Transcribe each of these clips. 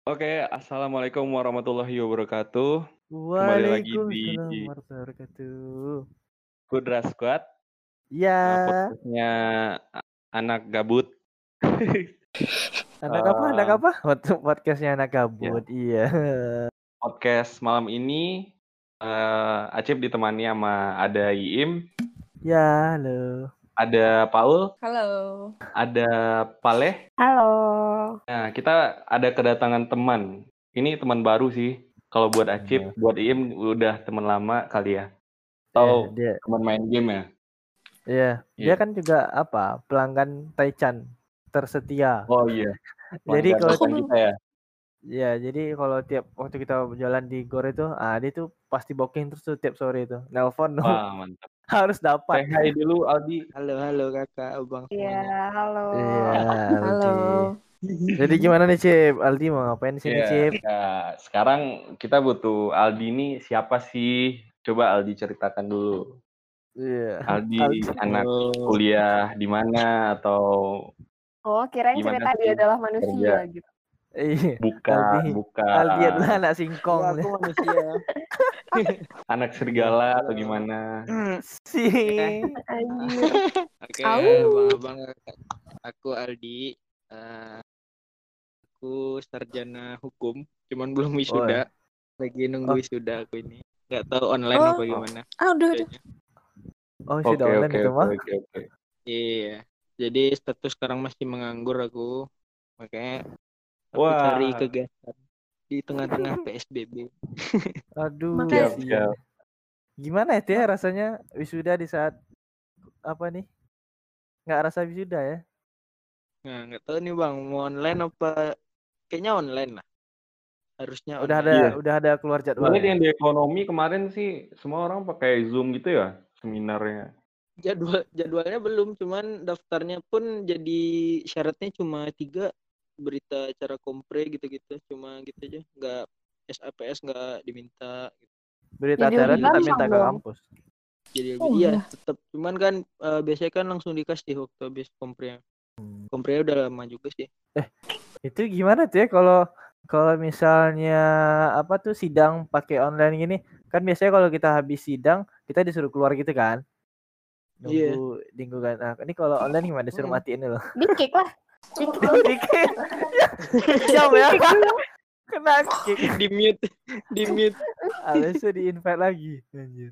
Oke, assalamualaikum warahmatullahi wabarakatuh. Kembali lagi di Waalaikumsalam warahmatullahi wabarakatuh. Kudra Squad, Iya, podcast-nya anak gabut. anak apa anak Eee, apa? Waktu podcastnya anak ya, gabut, iya. podcast malam ini, Acep ditemani sama ada Iim, Ya, halo. ada Paul, Halo. ada Paleh. Halo. Nah, kita ada kedatangan teman. Ini teman baru sih. Kalau buat Acep, Iya, buat Iim udah teman lama kali ya. iya, Atau dia teman main game ya? iya, dia Iya. kan juga apa, pelanggan Taichan tersetia. Oh iya, Jadi pelanggan kalau rekan kita ya? jadi kalau tiap waktu kita jalan di GOR itu, dia tuh pasti booking terus tuh tiap sore itu. Nelpon Wah, mantap. harus dapat. Say hi dulu Aldi. Halo, halo kakak, abang Iya, semuanya. halo. Iya, Halo. Aldi. Jadi gimana nih, Cip? Aldi mau ngapain di sini, Iya, Cip? sekarang kita butuh Aldi ini siapa sih? Coba Aldi ceritakan dulu. Iya, Aldi Aldi. anak Oh, kuliah di mana atau Oh, kirain gimana cerita dia sih adalah kerja? manusia gitu. Iya, Bukan, Aldi adalah bukan. anak iya singkong. aku manusia. Anak Iya. serigala atau Halo. gimana? Sih. Anjir. Oke, Au. abang-abang, aku Aldi. Eh, aku sarjana hukum, cuman belum Oh, wisuda. Lagi nunggu Oh. wisuda aku ini. Nggak tahu online Oh. apa gimana. Aduh. Kayaknya. sudah online itu mah. Oke. Iya, jadi status sekarang masih menganggur aku. Makanya aku Wah, cari kegiatan di tengah-tengah PSBB. Aduh, Makanya- iya. Gimana ya rasanya wisuda di saat apa nih? Nggak rasa wisuda ya? Nah, nggak tahu nih bang, mau online apa? Kayaknya online lah. Harusnya Udah online. Iya. udah ada keluar jadwal soalnya ya? yang di ekonomi kemarin sih semua orang pakai Zoom gitu ya seminarnya. Jadwalnya belum, cuman daftarnya pun jadi syaratnya cuma 3 berita acara kompre gitu-gitu, cuma gitu aja, nggak SAPS nggak diminta gitu. Berita Jadi acara lebih tetap gampang minta ke dong. kampus. Jadi Oh, iya iya. tetap, cuman kan biasanya kan langsung dikasih waktu habis kompre. Kompre udah lama juga sih. Itu gimana tuh ya kalau misalnya apa tuh sidang pakai online gini? Kan biasanya kalau kita habis sidang, kita disuruh keluar gitu kan? Iya. Nunggu kan. Nah, ini kalau online gimana? Disuruh Mm. matiin dulu. Di-kick lah. Dikit. Jam ya. Kena kick. Di mute. Habisnya di-invite lagi. Anjir.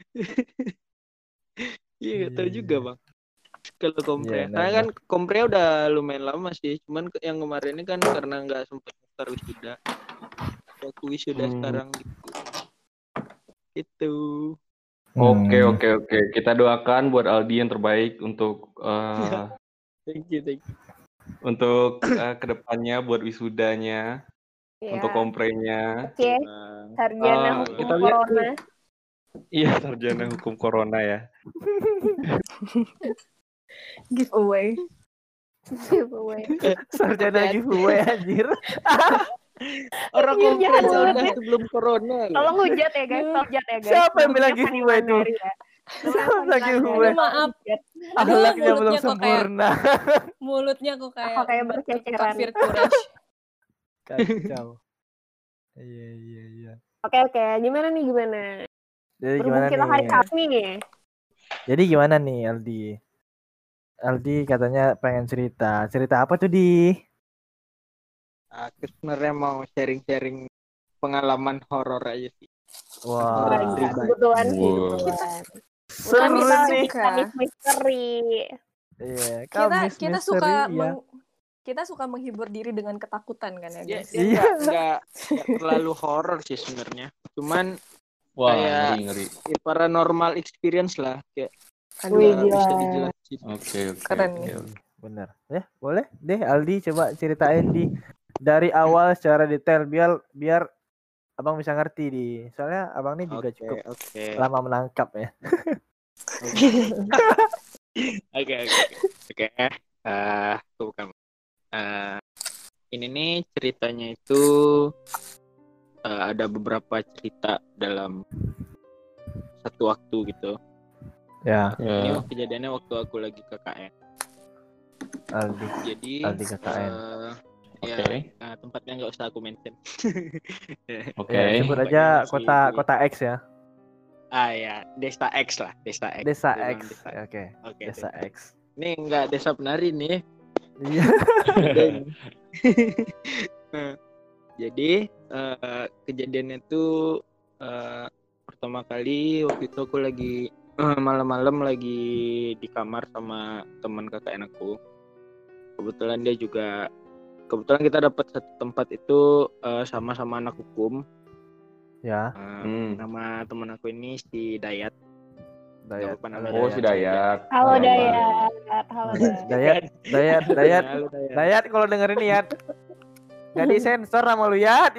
Iya nggak tahu juga Iya. bang. Kalau kompre, Iya, karena kan kompre udah lumayan lama sih, cuman yang kemarin ini kan karena nggak sempat daftar wisuda. Aku wisuda sekarang gitu. Itu. Oke. Kita doakan buat Aldi yang terbaik untuk Thank you. untuk kedepannya buat wisudanya, untuk Iya. komprenya. Oke, sarjana hukum Kita lihat corona. Iya, sarjana hukum corona ya. Giveaway. Giveaway. Sarjana giveaway anjir. Orang Iya, kompre jahat aja banget udah ya. sebelum corona loh. Tolong hujat ya guys, tolong hujat ya guys. Siapa yang bilang Namanya giveaway Fanny tuh? Mandari ya. Siapa Namanya lagi Fanny giveaway? Mandari. Maaf. Hujat. Aduh, Akhlaknya belum mulutnya kok kayak sempurna. mulutnya kok kayak Kok kayak obat berceceran. kafir Quraisy. Kacau. Iya. Oke, gimana nih gimana? Jadi Berhubung gimana kita hari nih? Kamis nih. Jadi gimana nih Aldi? Aldi katanya pengen cerita. Cerita apa tuh di? Aku sebenarnya mau sharing-sharing pengalaman horor aja sih. Wah. Horor pribadi. Kebetulan sih, Wow. kebetulan. Seru Kita nih. Kamis misteri. Iya, Kita Kamis kita misteri, suka ya. kita suka menghibur diri dengan ketakutan kan ya Dia, guys. dia Iya. nggak terlalu horor sih sebenarnya. Cuman Wah, Kayak- ngeri. ya, paranormal experience lah, kayak Wih, nggak bisa gila. dijelasin. Oke. Keren. Bener. Ya, boleh deh Aldi coba ceritain di dari awal secara detail biar Abang bisa ngerti di. Soalnya Abang ini juga cukup Oke. lama menangkap ya. Oke. Aku bukan. Ini nih ceritanya itu ada beberapa cerita dalam satu waktu gitu. Ya, Ini kejadiannya waktu aku lagi KKN. Aldi. Jadi Aldi KKN. Oke. Nah, tempatnya nggak usah aku mention. Oke. Ya, sebut Tempatnya aja masih kota X ya. ya, Desa X lah, Desa X. Desa Dia bilang X. Desa. Oke. Oke, Desa Desa. X. Ini nggak Desa Penari nih. Iya. Beda ini. Nah, jadi kejadiannya tuh pertama kali waktu itu aku lagi malam-malam lagi di kamar sama teman KKN aku. Kebetulan kita dapat satu tempat itu sama-sama anak hukum. Ya. Nama teman aku ini si Dayat. Dayat. Nggak apa namanya. Oh, si Dayat. Halo Apa? Dayat. Halo Dayat. Dayat. Halo, Dayat. Dayat kalau dengerin nih Yat. Gak disensor sama lu Yat.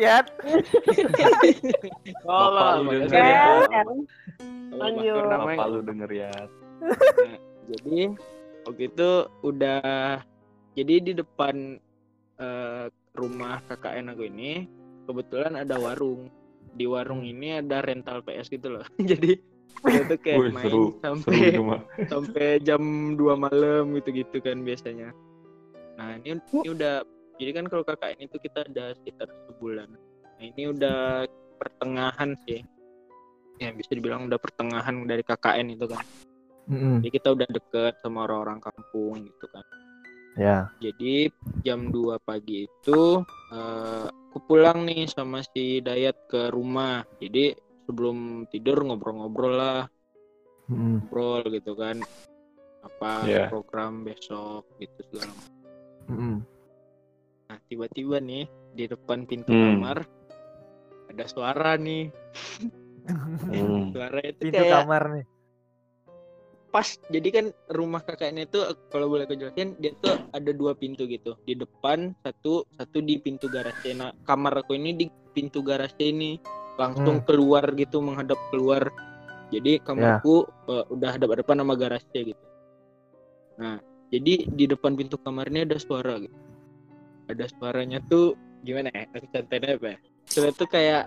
Bapak lu makanya denger saya- ya. Kan? Kalau Lanjut. Bakar namanya. Bapak lu denger ya. Jadi waktu itu jadi di depan rumah KKN aku ini kebetulan ada warung. Di warung ini ada rental PS gitu loh. Jadi kita tuh kayak Wih, main seru itu mah. sampai jam 2 malam gitu kan biasanya. Nah, ini udah jadi kan kalau KKN itu kita ada sekitar sebulan. Nah, ini udah pertengahan sih. Ya bisa dibilang udah pertengahan dari KKN itu kan. Jadi kita udah deket sama orang-orang kampung gitu kan. Ya. Jadi jam 2 pagi itu aku pulang nih sama si Dayat ke rumah. Jadi sebelum tidur ngobrol-ngobrol lah, ngobrol gitu kan. Apa Iya. program besok gitu segala macam. Nah, tiba-tiba nih di depan pintu kamar ada suara nih. Suara itu Pintu kayak kamar nih. pas, jadi kan rumah kakaknya itu kalau boleh aku jelasin, dia tuh ada 2 pintu gitu. Di depan satu di pintu garasi. Nah, kamar aku ini di pintu garasi ini langsung keluar gitu, menghadap keluar. Jadi kamarku udah hadap-hadapan sama garasi gitu. Nah, jadi di depan pintu kamarnya ada suara gitu. Ada suaranya tuh gimana ya? Aku contohnya apa ya? Suara tuh kayak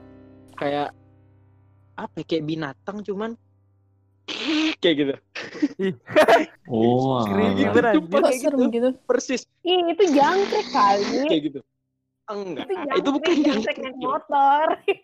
apa? Kayak binatang cuman kayak gitu. Oh, Creepy alah. beneran. Sumpah Kok kayak serem gitu? Persis Ih, itu jangkrik kali. kayak gitu. Enggak, Itu itu bukan jangkrik naik motor.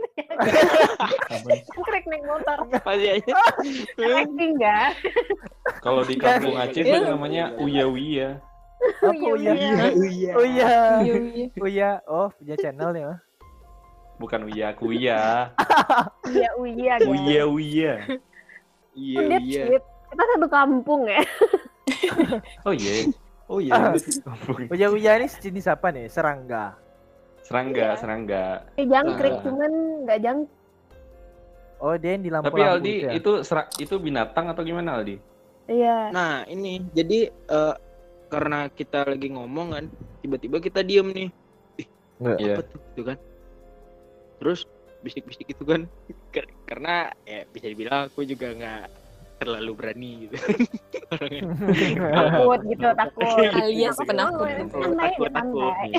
Apa? Jangkrik naik motor. Pasti aja. Acting enggak? Kalau di kampung Aceh itu namanya uya-uya. Apa Uya? Iya. Oh iya. Iya, iya. Uya. Oh, punya channel nih mah. Bukan uya, kuya. Iya, Uya guys. Uya-uya. Iya, Oh, that's iya. sweet. Kita satu kampung ya. Oh iya. Oh iya. Uya ini jenis apa nih? Serangga. Serangga, Iya. serangga. Jangkrik Ah. cuman enggak jangkrik. Oh, dia yang di lampu-lampu Tapi Aldi itu ya? itu binatang atau gimana Aldi? Iya. Nah, ini jadi karena kita lagi ngomong kan, tiba-tiba kita diem nih. Iya. Apa tuh gitu kan? Terus bisik-bisik itu kan. Karena ya bisa dibilang aku juga nggak terlalu berani gitu. Orangnya. Takut gitu, takut. Alias Takut penakut. banget. Takut, Santai aja, takut. santai.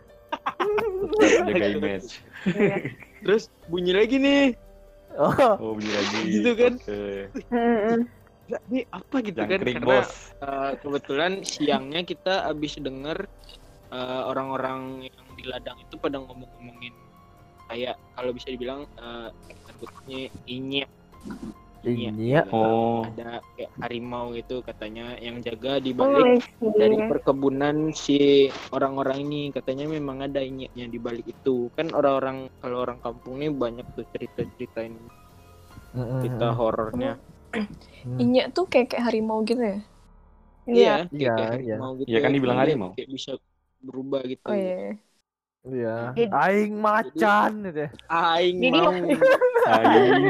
Tetap jaga image. Iya. Terus bunyi lagi nih. Oh, Oh, bunyi lagi. Gitu kan? Oke. Mm-mm. Nggak, ini apa gitu kan? Jangkrik, Karena bos. kebetulan siangnya kita habis denger orang-orang yang di ladang itu pada ngomong-ngomongin kayak kalau bisa dibilang sebutnya inyek. Iya. Gitu. Oh. Ada kayak harimau gitu katanya yang jaga di Oh, balik I dari see. perkebunan si orang-orang ini, katanya memang ada inyeknya di balik itu. Kan orang-orang kalau orang kampung nih banyak tuh cerita-ceritain cerita horornya. Inya tuh kayak harimau gitu ya? Iya. Kayak Iya, harimau gitu. Iya kan dibilang Dia harimau. Kayak bisa berubah gitu. Oh iya. Iya. Jadi- Aing macan gitu ya. Aing Jadi- mau. Aing.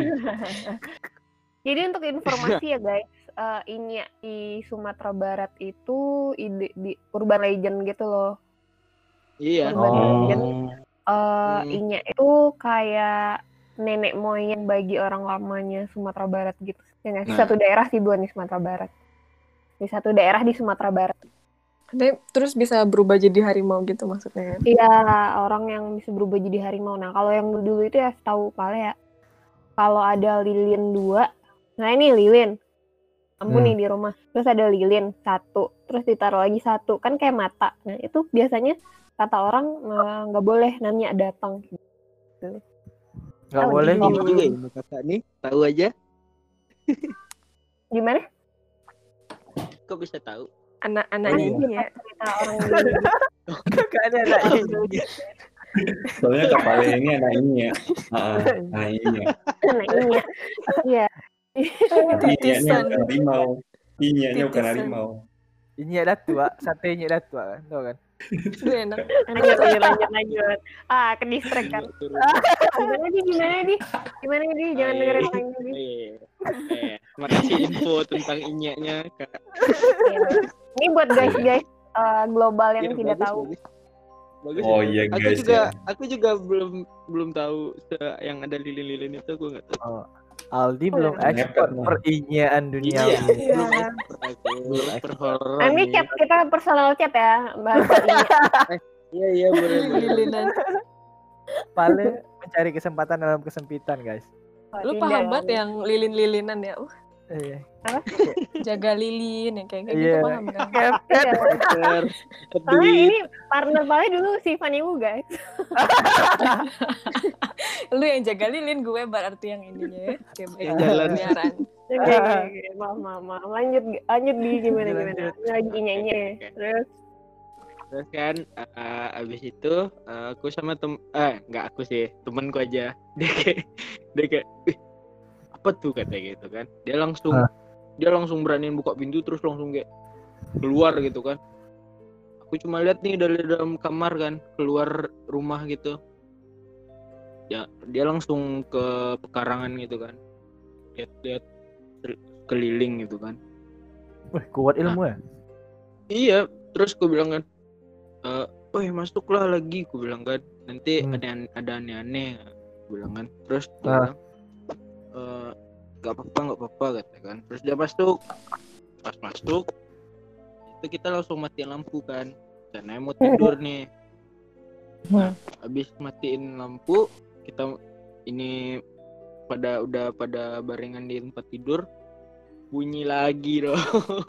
Jadi untuk informasi ya guys, Inya di Sumatera Barat itu di urban legend gitu loh. Iya. Urban legend. Oh. Inya itu kayak nenek moyang bagi orang lamanya Sumatera Barat gitu. Ya nggak sih? Nah. Satu daerah sih, bukan di Sumatera Barat. Di satu daerah di Sumatera Barat. Tapi terus bisa berubah jadi harimau gitu maksudnya kan? Iya, orang yang bisa berubah jadi harimau. Nah, kalau yang dulu itu ya tahu Pale ya. Kalau ada lilin 2, nah ini lilin. Lampu nih di rumah. Terus ada lilin 1, terus ditaruh lagi 1. Kan kayak mata. Nah, itu biasanya kata orang nggak boleh nanya datang. Nggak Oh, boleh gitu. Ini gitu. juga ya sama kakak nih, tahu aja. Gimana? Kok bisa tahu? Anak-anak Iya. ini ya. Cerita orang dulu. Kakak ada anak ini. Soalnya kapalnya ini anak ini ya. Anak ini ya. Nah, ini ya. Iya. Tapi ininya Titisan. bukan harimau. Ininya bukan Titisan. harimau. Ini ada tua, satenya ada tua kan, tau kan? Aduh enak. Lanjut. Ke distract kan. Gimana di? Jangan dengerin orang ini. Makasih info tentang inyaknya, Kak. Iya. Ini buat guys global yang Iya, tidak bagus, tahu. Bagus. Oh iya guys ya. Aku juga belum tahu yang ada lilin-lilin itu, aku nggak tahu. Oh, Aldi belum Iya. expert perinyaan dunia. Iya. Iya. Perhororan. Ini chat kita personal chat ya, bahas ini. Iya boleh. Lilinan. Paling mencari kesempatan dalam kesempitan, guys. Lu paham banget yang lilin-lilinan ya. Iya. Jaga lilin yang kayak gitu Iya. paham kan? Iya. Soalnya ini partner paling dulu si Fanny Wu, guys. Lu yang jaga lilin, gue berarti yang ininya ya. Oke, baik. Yang jalan. Peliharaan. Oke. Maaf. Lanjut di gimana. Lagi nyanyi. Terus kan abis itu aku sama nggak aku sih, temanku aja. Dia kayak apa tuh katanya gitu kan. Dia langsung beraniin buka pintu, terus langsung kayak keluar gitu kan. Aku cuma lihat nih dari dalam kamar kan, keluar rumah gitu. Ya, dia langsung ke pekarangan gitu kan. Lihat keliling gitu kan. Wih, kuat ilmu ya. Iya, terus aku bilang kan, masuklah lagi, aku bilang kan, nanti ada aneh-aneh, aku bilang kan. Terus dia bilang, nggak apa-apa kata kan. Terus dia masuk, pas masuk, itu kita langsung matiin lampu kan, karena mau tidur nih. Nah, habis matiin lampu, kita ini udah pada barengan di tempat tidur. Bunyi lagi dong.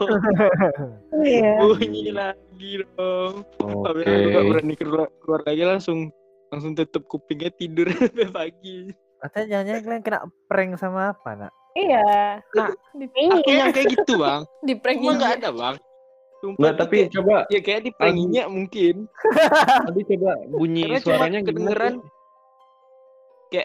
Iya. Bunyi lagi dong. Habis aku gak berani keluar lagi, langsung tutup kupingnya, tidur sampai pagi. Katanya jangan kalian kena prank sama apa, nak? Iya. Nah, Ini aku yang kayak gitu, Bang. Di prank Cuma ini. nggak ada, Bang. Sumpah Enggak, tuh tapi kayak- coba ya kayak di prank-nya mungkin. tadi coba bunyi Karena cuma suaranya kedengeran gimana? kayak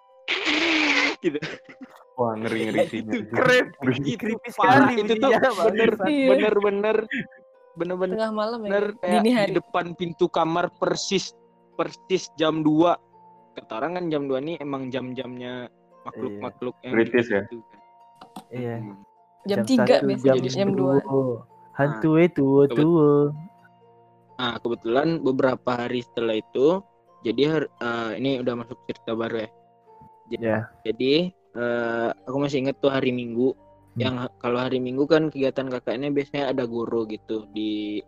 gitu. Wah, ngeri sih. Keren. Itu Creepy parah, sekali itu tuh bunyinya, Bang. Iya. bener-bener Tengah malam ya. kayak Dini di hari. depan pintu kamar persis jam 2. Kata orang kan jam 2 nih emang jam-jamnya makhluk yang Kritis ya? gitu kan. Iya. Jam 3 1, biasanya, jam 2. Hantu itu tua. Nah, kebetulan beberapa hari setelah itu, jadi ini udah masuk cerita baru ya. Ya. Jadi aku masih inget tuh hari Minggu. Yang kalau hari Minggu kan kegiatan kakaknya biasanya ada goro gitu di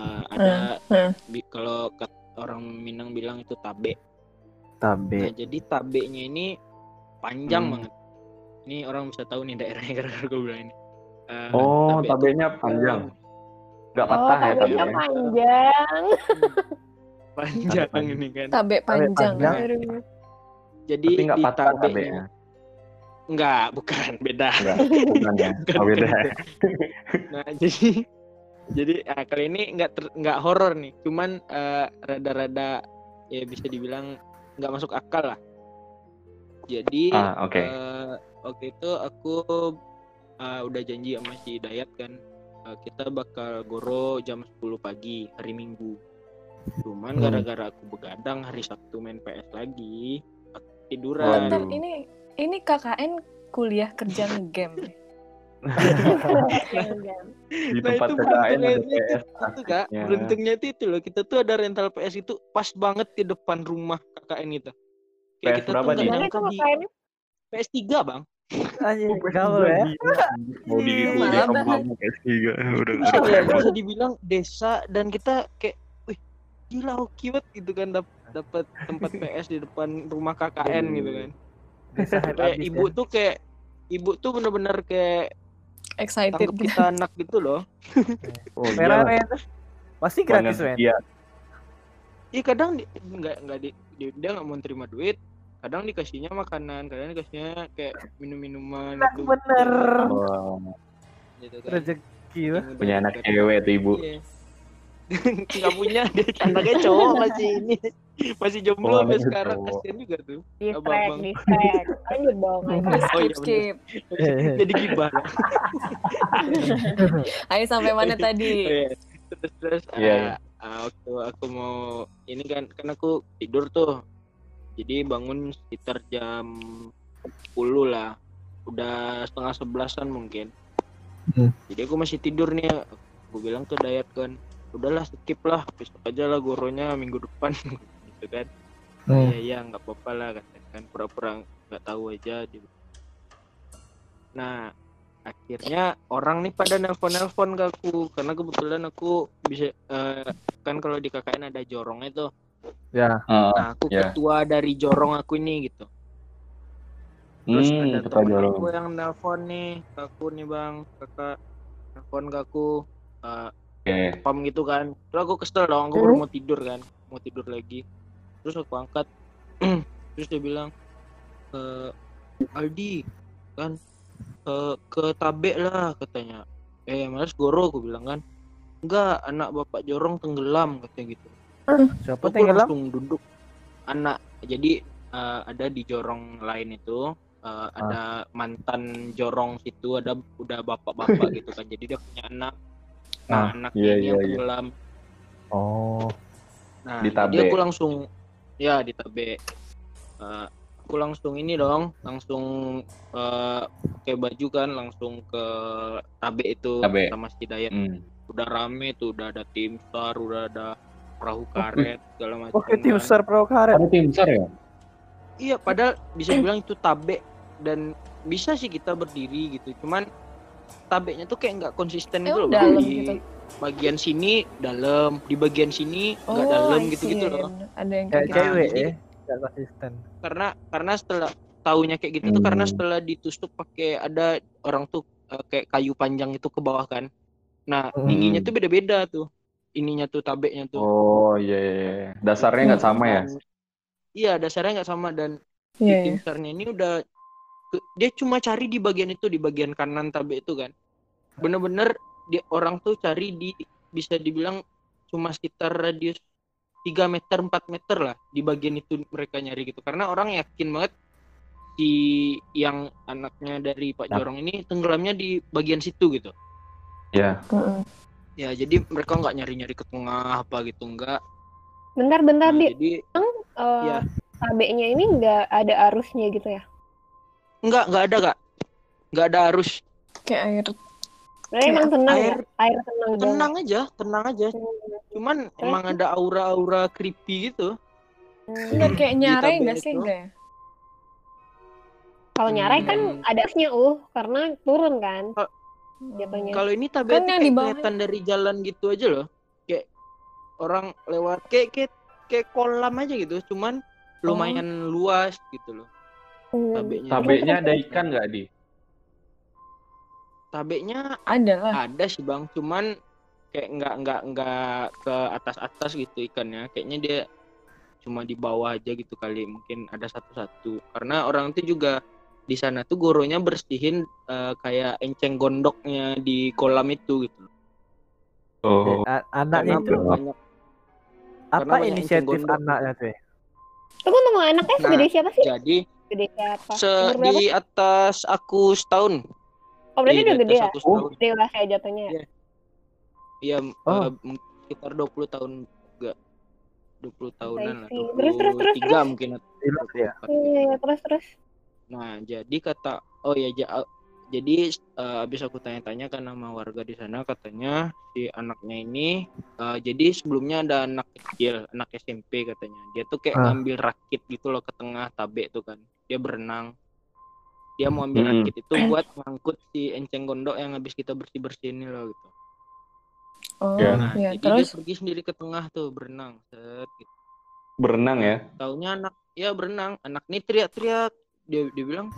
kalau orang Minang bilang itu tabe. Nah, Tabe. jadi tabenya ini panjang banget. Ini orang bisa tahu nih daerahnya gara-gara gue bilang ini. Oh, tabe itu tabenya panjang. Enggak patah ya tabenya tabenya. panjang. panjang ini kan. Tabe panjang. panjang. Jadi Tapi enggak di patah tabenya tabenya. enggak, bukan, beda. Enggak, bukan ya. Oh, beda. Nah, jadi kali ini enggak horor nih, cuman rada-rada ya bisa dibilang enggak masuk akal lah. Jadi Oke. waktu itu aku udah janji sama si Dayat kan, kita bakal goro jam 10 pagi hari Minggu. Cuman gara-gara aku begadang hari Sabtu main PS lagi, aku tiduran. Bentar, ini KKN kuliah kerja ngegame. Di Nah, tempat itu PKN ada beruntungnya PS. itu Kak, asiknya. beruntungnya itu loh, kita tuh ada rental PS itu pas banget di depan rumah KKN itu. PS Kita berapa tuh nggak nih? Gimana nyangka tuh di kayaknya? PS3 Bang. Anjir, gaul ya. Mau di Malah kamu PS3 udah Bisa dibilang desa, dan kita kayak, wih gila hoki banget gitu kan, dapat tempat PS di depan rumah KKN gitu kan. Desa Kayak habis ibu tuh bener-bener kayak Excited. anggap kita anak gitu loh. Oh, Merah iya. men. Pasti gratis men. Iya. Iya kadang dia nggak mau terima duit, kadang dikasihnya makanan, kadang dikasihnya kayak minum-minuman Enak itu bener. Wah, gitu kan. Rezeki lah. Saking punya anak dekat. cewek tuh ibu. Iya. Nggak punya, dia anaknya cowok masih ini, masih jomblo Oh, sampai anaknya sekarang, cowok. kasihan juga tuh Distract, abang-abang. distract. Lanjut dong. lanjut. Oh Skip, iya bener, skip. jadi gibah lah. Ayo sampai mana Oh tadi? iya. Terus Iya, iya. waktu aku mau ini kan aku tidur tuh, jadi bangun sekitar jam 10 lah, udah setengah 11-an mungkin. Jadi aku masih tidur nih, aku bilang ke Dayat kan, udahlah skip lah, besok aja lah goronya minggu depan gitu kan. Iya nggak apa-apa lah kan, pura-pura nggak tahu aja. Nah akhirnya orang nih pada nelpon ke aku, karena kebetulan aku bisa kan kalau di KKN ada jorongnya tuh. Ya. Nah aku ya. ketua dari jorong aku ini gitu. Terus ada Ketua temen jorong. aku yang nelpon nih ke aku nih bang, kakak nelpon ke aku Oke. pam gitu kan. Terus aku kesel dong, aku baru mau tidur kan, mau tidur lagi. Terus aku angkat, terus dia bilang, Aldi kan ke Tabe lah katanya. Mas Goro aku bilang kan, enggak, anak bapak jorong tenggelam katanya gitu. Siapa Aku tenggelam? langsung duduk, anak, jadi ada di jorong lain itu ada mantan jorong situ, ada udah bapak-bapak gitu kan, jadi dia punya anak. Nah anaknya iya, ini yang iya. tenggelam. Oh. Nah Di jadi Tabe. aku langsung ya di Tabe. Aku langsung ini dong, langsung pakai baju kan, langsung ke Tabe itu Tabe. sama si Dayat. Hmm. Udah rame tuh, udah ada tim SAR, udah ada perahu karet segala macam. Oke, tim kan. besar perahu karet. Ada tim besar ya? Iya, padahal bisa dibilang itu Tabe dan bisa sih kita berdiri gitu. Cuman Tabeknya tuh kayak nggak konsisten gitu loh. Dalam Di gitu. bagian sini dalam, di bagian sini nggak dalam gitu-gitu loh. Ada yang Kayak kayak gitu. cewek jadi- ya. Gak konsisten. Karena setelah taunya kayak gitu tuh, karena setelah ditusuk pakai ada orang tuh kayak kayu panjang itu ke bawah kan. Nah tingginya tuh beda-beda tuh, ininya tuh tabeknya tuh. Oh iya, iya. Dasarnya nggak sama ya? Dan, iya dasarnya nggak sama, dan si Iya, tim iya. SAR-nya ini udah dia cuma cari di bagian itu, di bagian kanan tabek itu kan. Bener-bener dia orang tuh cari di, bisa dibilang cuma sekitar radius 3 meter 4 meter lah, di bagian itu mereka nyari gitu, karena orang yakin banget si yang anaknya dari Pak Jorong ini tenggelamnya di bagian situ gitu. Iya. Ya jadi mereka nggak nyari-nyari ke tengah apa gitu, enggak. Bentar, Nah, Di. jadi ya. Tabeknya ini nggak ada arusnya gitu ya? nggak ada Kak, nggak ada arus. Kayak air. Berarti emang tenang air, ya? Air tenang banget. tenang aja. Cuman emang ada aura creepy gitu. Bener kayak Di nyarai Tabe nggak sih itu. enggak ya? Kalau nyarai kan ada arusnya karena turun kan jatuhnya. Kalau ini Tabe Kan itu yang di kayak bawah. kelihatan dari jalan gitu aja loh, kayak orang lewat kayak kolam aja gitu, cuman lumayan luas gitu loh. Tabeknya. Tabeknya ada ikan nggak di? Tabeknya Ada lah. ada sih bang, cuman kayak nggak ke atas gitu ikannya, kayaknya dia cuma di bawah aja gitu kali, mungkin ada satu-satu, karena orang itu juga di sana tuh goronya bersihin kayak enceng gondoknya di kolam itu gitu. Oh. Anaknya Karena itu banyak, apa karena banyak inisiatif enceng gondok. anaknya tuh? Tunggu, anaknya Nah, segede siapa sih? Jadi Gede siapa? Umur berapa? di atas aku setahun. Oh berarti udah Di gede atas ya? aku setahun. Dewasa jatuhnya ya? Iya. Iya, Oh. sekitar 20 tahun, enggak 20 tahunan lah, see. Terus. 23 mungkin atau Iya. 24. Iya, terus. Nah, jadi jadi habis aku tanya-tanya kan sama warga di sana, katanya si anaknya ini jadi sebelumnya ada anak kecil, anak SMP katanya. Dia tuh kayak ngambil rakit gitu loh ke tengah Tabe tuh kan. Dia berenang. Dia mau ambil rakit itu buat ngangkut si enceng gondok yang habis kita bersih-bersih ini loh gitu. Oh, Nah, ya jadi terus dia pergi sendiri ke tengah tuh berenang, gitu. Berenang ya? Taunya berenang, anak ini teriak-teriak, dia bilang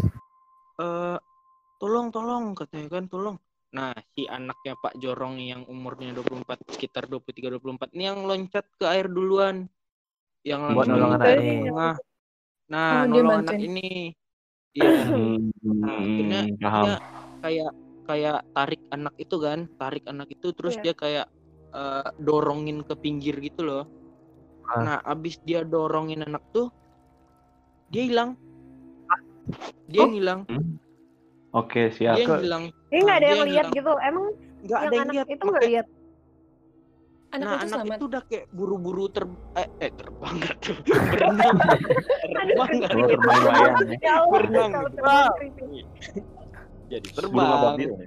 tolong katanya kan, tolong. Nah, si anaknya Pak Jorong yang umurnya 24, sekitar 23-24 ini yang loncat ke air duluan. yang Buat langsung nolong di anak ini. tengah. Nah, Oh, dia nolong anak bantuin. ini. Iya. Nah, akhirnya Paham. dia kayak tarik anak itu kan, tarik anak itu terus Iya. dia kayak dorongin ke pinggir gitu loh. Ah. Nah, abis dia dorongin anak tuh, dia hilang. Dia yang hilang. Oke, siap. Dia yang hilang. Ini nggak ada Dia yang yang lihat hilang. gitu. Emang Nggak yang ada yang anak lihat. itu nggak lihat? Anak Nah, itu anak selamat. itu udah kayak buru-buru terbang nggak tuh? Berenang. Terbang nggak? Oh, terbang layang ya. Ya Allah, Berenang kalau gitu. terbang creepy. Jadi Burung terbang. ababil ya?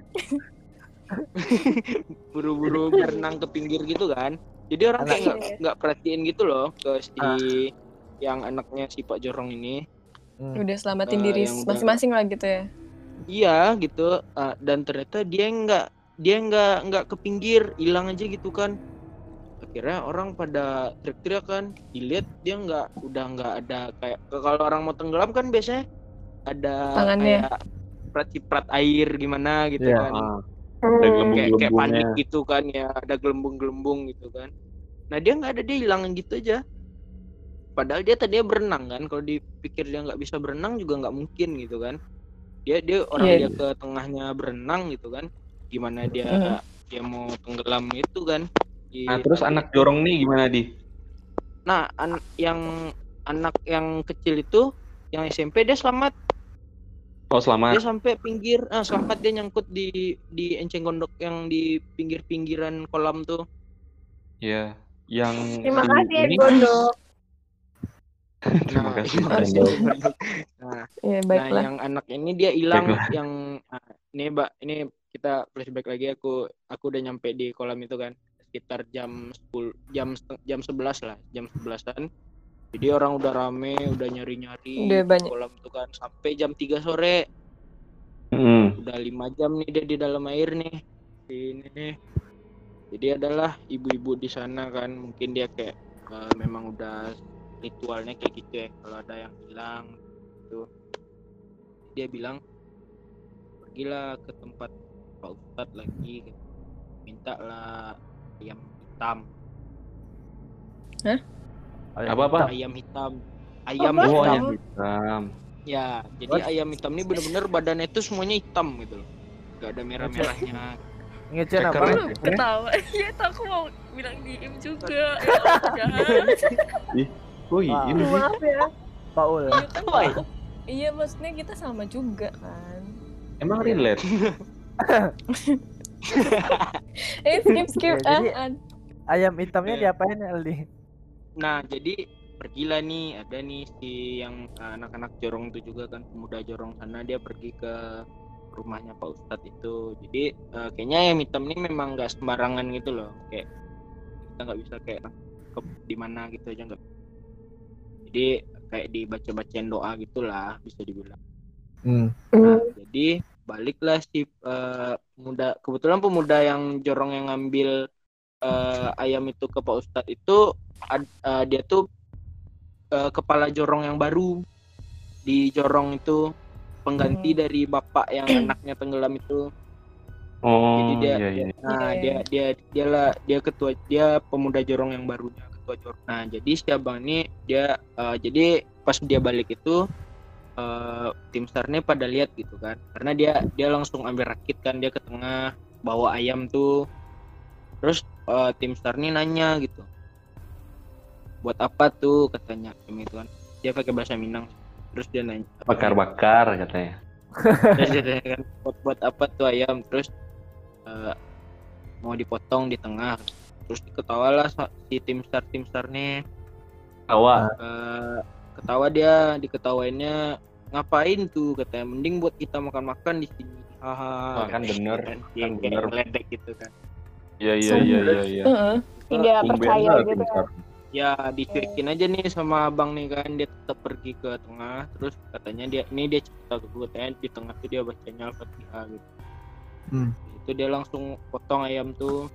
Buru-buru berenang ke pinggir gitu kan. Jadi orang kayak nggak perhatiin gitu loh ke si yang anaknya si Pak Jorong ini. Udah selamatin diri yang udah- masing-masing lah gitu ya. Iya gitu. Dan ternyata dia nggak ke pinggir, hilang aja gitu kan. Akhirnya orang pada teriak-teriak kan, dilihat dia udah nggak ada kayak kalau orang mau tenggelam kan biasanya ada Tangannya. kayak ciprat air gimana gitu Iya. kan. Ada Kayak gelembung-gelembungnya. panik gitu kan ya, ada gelembung-gelembung gitu kan. Nah dia nggak ada, dia hilang gitu aja. Padahal dia tadinya berenang kan, kalau dipikir dia nggak bisa berenang juga nggak mungkin gitu kan. Dia orang Iya. dia ke tengahnya berenang gitu kan, gimana dia mau tenggelam itu kan. Nah, terus anak Jorong nih gimana, Di? Nah yang anak yang kecil itu yang SMP dia selamat. Oh, selamat. Dia sampai pinggir, selamat, dia nyangkut di enceng gondok yang di pinggir-pinggiran kolam tuh. Iya, yang Terima si kasih ya ini. Gondok. Terima kasih. Makasih. Gondok. Nah, Ya nah baiklah. yang anak ini dia hilang, Baiklah. yang ini Mbak, ini kita flashback lagi, aku udah nyampe di kolam itu kan sekitar jam 11 lah, jam 11-an. Jadi orang udah rame, udah nyari-nyari Udah di banyak. kolam itu kan sampai jam 3 sore. Udah 5 jam nih dia di dalam air nih. Ini nih. Jadi adalah ibu-ibu di sana kan, mungkin dia kayak memang udah ritualnya kayak gitu ya, kalau ada yang hilang gitu. Dia bilang pergilah ke tempat Pak Ustadz lagi gitu. Mintalah ayam hitam. Apa-apa? Ayam hitam. Ayam Apa? Oh, hitam. ayam hitam. Ya, jadi ayam hitam ini bener-bener badannya itu semuanya hitam gitu loh. Gak ada merah-merahnya. Ngecen apa? Cekernya. Lu ketawa. Iya, tuh aku mau bilang diem juga. Ya Allah, jahat. Oh, iya. Wah. Ini sih. Maaf ya. Paul. Iya kan, Why? Pak? Iya, maksudnya kita sama juga kan. Emang relate. Skip. Ya, jadi- Ayam hitamnya Iya. diapain Aldi? Nah, jadi pergilah nih, ada nih si yang anak-anak Jorong itu juga kan, pemuda Jorong sana, dia pergi ke rumahnya Pak Ustadz itu. Jadi kayaknya ayam hitam ini memang nggak sembarangan gitu loh, kayak kita nggak bisa kayak ke di mana gitu aja nggak. Jadi kayak dibaca-bacain doa gitulah bisa dibilang. Nah, jadi baliklah si kebetulan pemuda yang Jorong yang ngambil ayam itu ke Pak Ustadz itu dia tuh kepala Jorong yang baru di Jorong itu, pengganti dari bapak yang anaknya tenggelam itu. Oh, Jadi dia iya. nah Iya. dia ketua, dia pemuda Jorong yang barunya, ketua Jorong. Nah, jadi si abang ini dia jadi pas dia balik itu tim SAR-nya pada lihat gitu kan, karena dia langsung ambil rakit kan, dia ke tengah bawa ayam tuh. Terus tim SAR ini nanya gitu, buat apa tuh katanya itu kan, dia pakai bahasa Minang. Terus dia nanya, Bakar-bakar katanya. terus dia tanya kan, buat apa tuh ayam, terus mau dipotong di tengah. Terus diketawalah si tim SAR nih, Tawa. ketawa dia, diketawainnya, ngapain tuh katanya, mending buat kita makan-makan di sini, haha. Kan bener, kan kan kayak bener. ngeledek gitu kan. Iya. Heeh. Tidak Tumben percaya banget, gitu. Tim-Sar. Ya dicuekin aja nih sama abang nih kan, dia tetap pergi ke tengah. Terus katanya dia cerita ke gue, katanya di tengah tuh dia bacanya Al-Fatihah gitu. Itu dia langsung potong ayam tuh,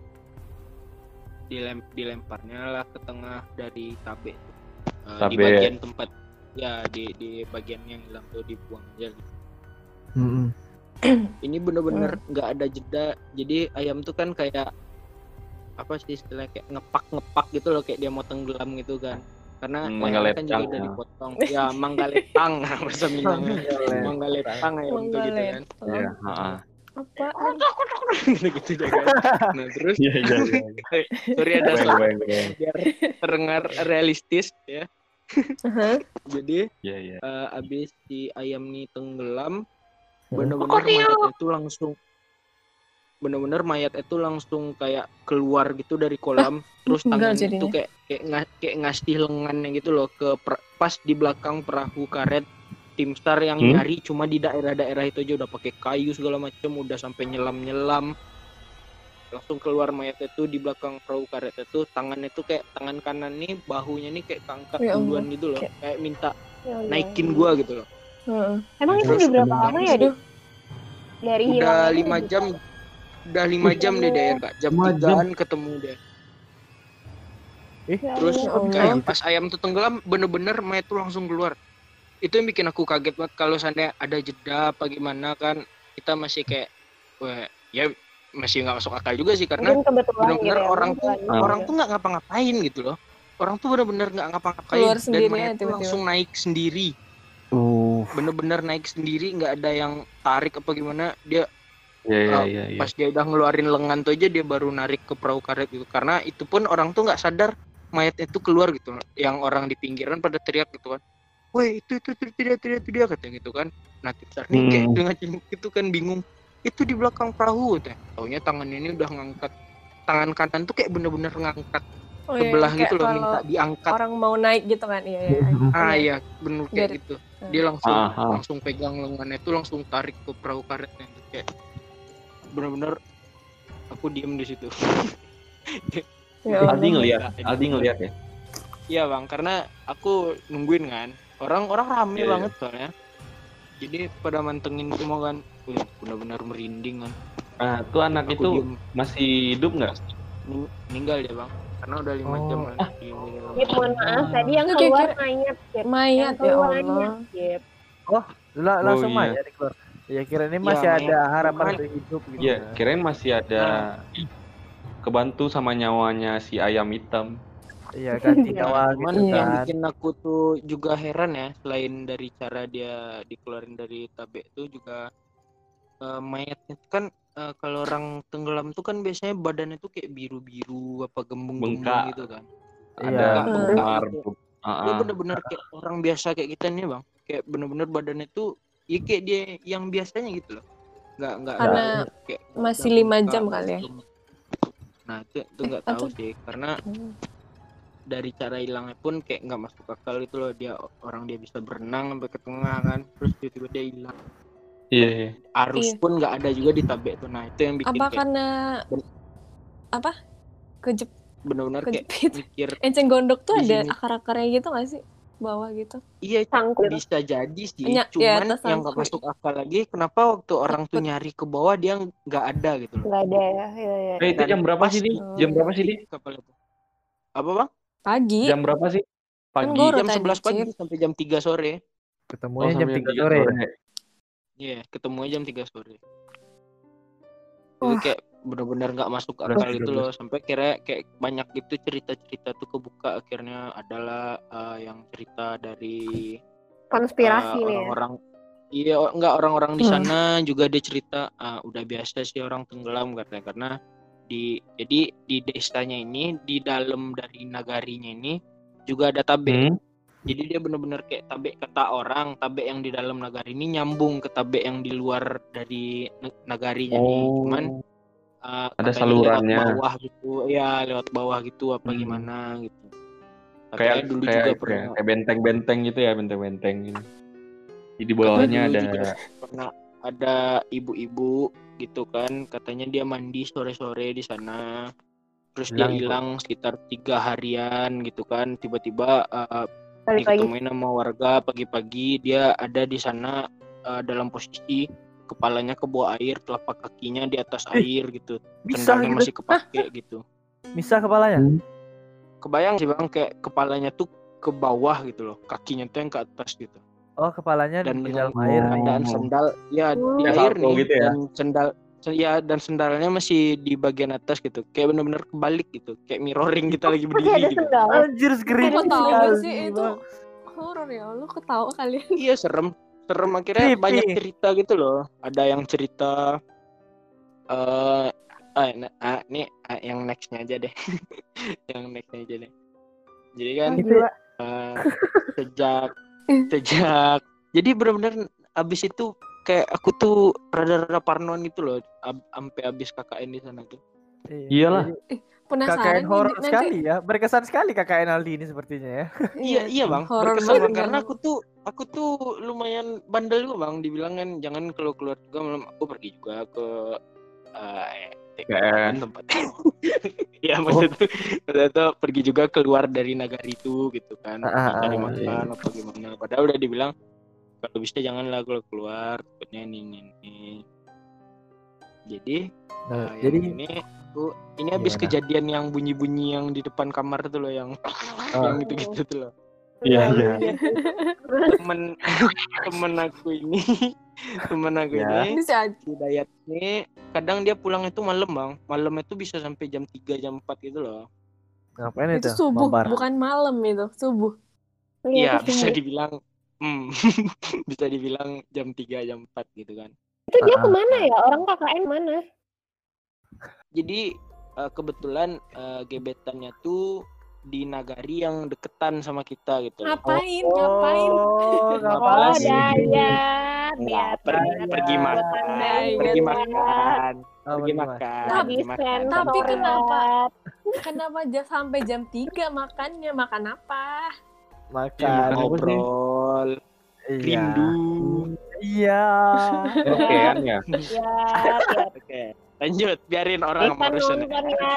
dilemparnya lah ke tengah dari tabe tuh. Di Tabe. bagian tempat ya, di bagian yang hilang tuh dibuang aja gitu. Ini bener-bener nggak ada jeda. Jadi ayam tuh kan kayak apa sih istilahnya, kayak ngepak gitu loh, kayak dia mau tenggelam gitu kan. karena lehernya kan juga Manggaletang, udah ya. dipotong. Ya, manggaletang bahasa Minangnya. Manggaletang ayam tuh gitu kan. Iya, heeh. Apaan? Gitu deh kan. Nah, terus Iya. sorry ada Keren, suara keren, keren. biar terdengar realistis ya. Jadi Iya. abis si ayam nih tenggelam, bener-bener mayat itu langsung kayak keluar gitu dari kolam, terus Enggak tangannya itu jadinya. kayak ngasih lengannya gitu loh ke pas di belakang perahu karet tim SAR yang Hmm? nyari, cuma di daerah-daerah itu aja udah pakai kayu segala macam, udah sampai nyelam langsung keluar mayat itu di belakang perahu karet itu. Tangannya tuh kayak tangan kanan nih, bahunya nih kayak keangkat Ya duluan Allah. gitu loh, kayak minta Ya Allah. naikin gua gitu loh. Heeh. Emang itu Terus udah berapa bener-bener lama ya, Dik? Dari udah hilangnya 5 itu jam udah 5 jam deh dia Kak. Jam 5 jam. 3-an ketemu dia. Ya Terus Allah. Ya Allah. kayak pas ayam tuh tenggelam, bener-bener mayat tuh langsung keluar. Itu yang bikin aku kaget banget. Kalau seandainya ada jeda apa gimana kan, kita masih kayak, wah ya masih nggak masuk akal juga sih, karena Mungkin kebetulan bener-bener gitu ya, orang tuh kebetulan orang gitu. tuh nggak ngapa-ngapain gitu loh. Orang tuh bener-bener nggak ngapa-ngapain, Keluar dan sendiri mayat aja tuh tiba-tiba. langsung naik sendiri. Bener-bener naik sendiri, nggak ada yang tarik apa gimana. Dia Iya. pas dia udah ngeluarin lengan tuh aja dia baru narik ke perahu karet gitu, karena itu pun orang tuh nggak sadar mayat itu keluar gitu. Yang orang di pinggiran pada teriak gitu kan, woi itu dia katanya gitu kan. Nah tim SAR nih kayak dengan itu kan bingung, itu di belakang perahu katanya. Taunya tangannya ini udah ngangkat, tangan kanan tuh kayak bener-bener ngangkat Oh iya, sebelah kayak gitu loh, kalau minta diangkat. orang mau naik gitu kan. Iya. Iya bener kayak Biar- gitu. Dia langsung Aha. langsung pegang lengannya itu, langsung tarik ke perahu karetnya gitu. Kayak bener-bener aku diem di situ. Ya Allah. Aldi ngelihat ya. Iya bang, karena aku nungguin kan, orang-orang rame Iya. banget soalnya. Jadi pada mantengin semua kan, wih benar-benar merinding kan. Nah, tuh anak Aku itu diem, masih hidup nggak? meninggal dia bang, karena udah 5 jam kan. Gip, mohon maaf, tadi yang Itu keluar kira-kira mayat, Gip. Mayat Yang ya keluar Allah. mayat, Gip. Langsung iya. mayat keluar. Ya kira ini Iya, masih ada mayat. harapan Cuman- untuk hidup gitu. Iya, kirain masih ada kebantu sama nyawanya si ayam hitam. Iya ganti Iya. nyawa Cuman gitu yang kan. bikin aku tuh juga heran ya, selain dari cara dia dikeluarin dari tabek tuh juga mayatnya tuh kan kalau orang tenggelam tuh kan biasanya badannya tuh kayak biru-biru apa gembung-gembung Bengkak. gitu kan. Ada Bengkak bengkar. gitu. Dia bener-bener kayak orang biasa kayak kita nih bang, kayak bener-bener badannya tuh ya kayak dia yang biasanya gitu loh, nggak Karena kayak masih udah 5 bengkak, jam kali ya. Nah itu nggak tahu atau- sih, karena dari cara hilangnya pun kayak nggak masuk akal gitu loh. Dia dia bisa berenang sampai ke tengah kan, terus tiba-tiba dia hilang. Iya. Arus Iya. pun nggak ada juga di tabek tuh. Nah itu yang bikin Apa kayak karena Ben- apa? bener-bener kayak Kejepit. mikir, Enceng gondok tuh Di ada sini. akar-akarnya gitu nggak sih? Bawah gitu. iya Sangkut. bisa jadi sih, Ya, cuman atas yang nggak sangkut. masuk akal lagi kenapa waktu orang tuh nyari ke bawah dia nggak ada gitu loh. Nggak ada ya. Iya. Itu jam berapa Pas sih, Di? di- Jam berapa sih, Di? kapal itu apa bang? Pagi. Jam berapa sih? Kan Pagi. gua Jam tadi, 11 pagi Cip. sampai jam 3 sore. Ketemunya jam sampai 3 3 sore ya. Iya, ketemunya jam 3 sore. Itu Wah. kayak benar-benar nggak masuk Belas, akal tiga gitu belas. loh. Sampai kayak banyak gitu cerita-cerita tuh kebuka. Akhirnya adalah yang cerita dari Konspirasi nih ya. orang-orang. Iya, enggak, orang-orang di sana juga ada cerita. Udah biasa sih orang tenggelam katanya, karena jadi di desanya ini, di dalam dari nagarinya ini juga ada tabek. Jadi dia benar-benar kayak tabek kata orang, tabek yang di dalam nagari ini nyambung ke tabek yang di luar dari nagarinya nih. Cuman ada katanya salurannya. lewat bawah gitu, ya lewat bawah gitu apa gimana gitu. Katanya Kayak dulu kayak juga itu ya, pernah kayak benteng-benteng gitu ya, benteng-benteng gitu. Jadi di bawahnya dulu ada juga pernah ada ibu-ibu gitu kan, katanya dia mandi sore-sore di sana, terus dia hilang sekitar 3 harian gitu kan. Tiba-tiba Pagi-pagi. diketemuin sama warga pagi-pagi, dia ada di sana dalam posisi kepalanya ke bawah air, telapak kakinya di atas air gitu, Bisa sendalnya gitu. masih kepake gitu. Bisa kepalanya. Kebayang sih bang, kayak kepalanya tuh ke bawah gitu loh, kakinya tuh yang ke atas gitu, Oh, kepalanya dan di dengan dalam air. keadaan sendal ya di Kayak air salto nih gitu ya? dan Ya, dan sendalnya masih di bagian atas gitu, kayak bener-bener kebalik gitu, kayak mirroring kita lagi Masih ada berdiri gitu. sendal. Anjir Kok creepy ketawa sekali, sih itu Bang. horor ya? Lu ketawa kalian. Iya, serem akhirnya Creepy. banyak cerita gitu loh. Ada yang cerita yang nextnya aja deh. Yang nextnya aja deh. Jadi kan Wah, gila. sejak jadi benar-benar abis itu kayak aku tuh rada-rada parnoan gitu loh, sampai abis KKN di sana tuh. Iyalah. Jadi, Penasaran KKN nih horor nanti. sekali ya. Berkesan sekali KKN Aldi ini sepertinya ya. Iya Bang, Horor berkesan banget karena kan. aku tuh lumayan bandel juga Bang, dibilang kan jangan kalau keluar juga malam. Aku pergi juga ke KKN. tempat. Ya maksudnya tuh pergi juga keluar dari nagari itu gitu kan, cari makan apa gimana. Padahal udah dibilang kalau bisa janganlah kalau keluar, takutnya ini. Jadi Jadi ini habis gimana? kejadian yang bunyi-bunyi yang di depan kamar tuh loh, yang yang gitu-gitu tuh loh. Iya. Temen aku ini Ini si Aj- si Dayat ini kadang dia pulang itu malam itu bisa sampai jam 3 jam 4 gitu loh. Ngapain itu itu? subuh, Mabar. bukan malam itu, subuh. Iya, itu bisa subuh. dibilang bisa dibilang jam 3 jam 4 gitu kan. Itu dia kemana ya? Orang KKN mana? Jadi kebetulan gebetannya tuh di nagari yang deketan sama kita gitu loh. Ngapain? Oh, Dayat. Enggak, Dayat. pergi makan. Tapi kenapa sampai jam 3 makannya? Makan apa? Makan Ngobrol, Iya. rindu. Iya. Oke kan ya. Ya. Oke, lanjut, biarin orang Depan ngurusin. nonton ya.